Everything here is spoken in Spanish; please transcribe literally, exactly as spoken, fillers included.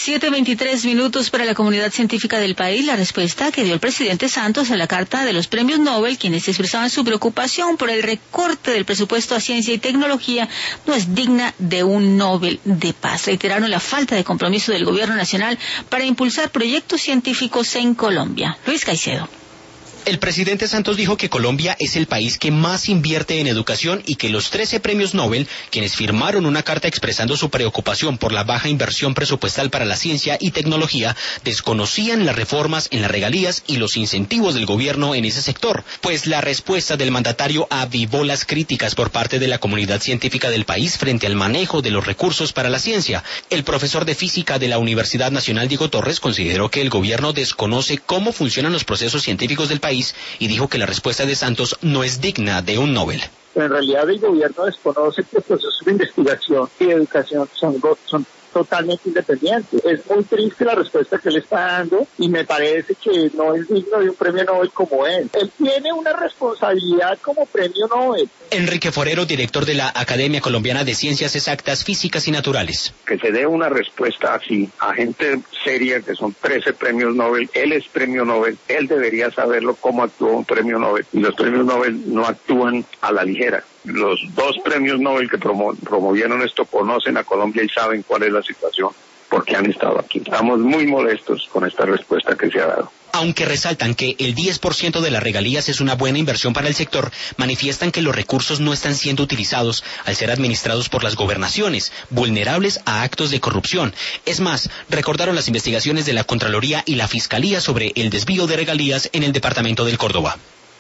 siete veintitrés minutos para la comunidad científica del país. La respuesta que dio el presidente Santos a la carta de los premios Nobel, quienes expresaban su preocupación por el recorte del presupuesto a ciencia y tecnología, no es digna de un Nobel de Paz. Reiteraron la falta de compromiso del gobierno nacional para impulsar proyectos científicos en Colombia. Luis Caicedo. El presidente Santos dijo que Colombia es el país que más invierte en educación y que los trece premios Nobel, quienes firmaron una carta expresando su preocupación por la baja inversión presupuestal para la ciencia y tecnología, desconocían las reformas en las regalías y los incentivos del gobierno en ese sector, pues la respuesta del mandatario avivó las críticas por parte de la comunidad científica del país frente al manejo de los recursos para la ciencia. El profesor de física de la Universidad Nacional, Diego Torres, consideró que el gobierno desconoce cómo funcionan los procesos científicos del país y dijo que la respuesta de Santos no es digna de un Nobel. En realidad el gobierno desconoce que los procesos de investigación y educación son, son totalmente independientes. Es muy triste la respuesta que él está dando y me parece que no es digno de un premio Nobel como él. Él tiene una responsabilidad como premio Nobel. Enrique Forero, director de la Academia Colombiana de Ciencias Exactas, Físicas y Naturales. Que se dé una respuesta así a gente seria, que son trece premios Nobel. Él es premio Nobel, él debería saberlo cómo actúa un premio Nobel. Y los premios Nobel no actúan a la ligera. Los dos premios Nobel que promo promovieron esto conocen a Colombia y saben cuál es la situación, porque han estado aquí. Estamos muy molestos con esta respuesta que se ha dado. Aunque resaltan que el diez por ciento de las regalías es una buena inversión para el sector, manifiestan que los recursos no están siendo utilizados al ser administrados por las gobernaciones, vulnerables a actos de corrupción. Es más, recordaron las investigaciones de la Contraloría y la Fiscalía sobre el desvío de regalías en el departamento del Córdoba.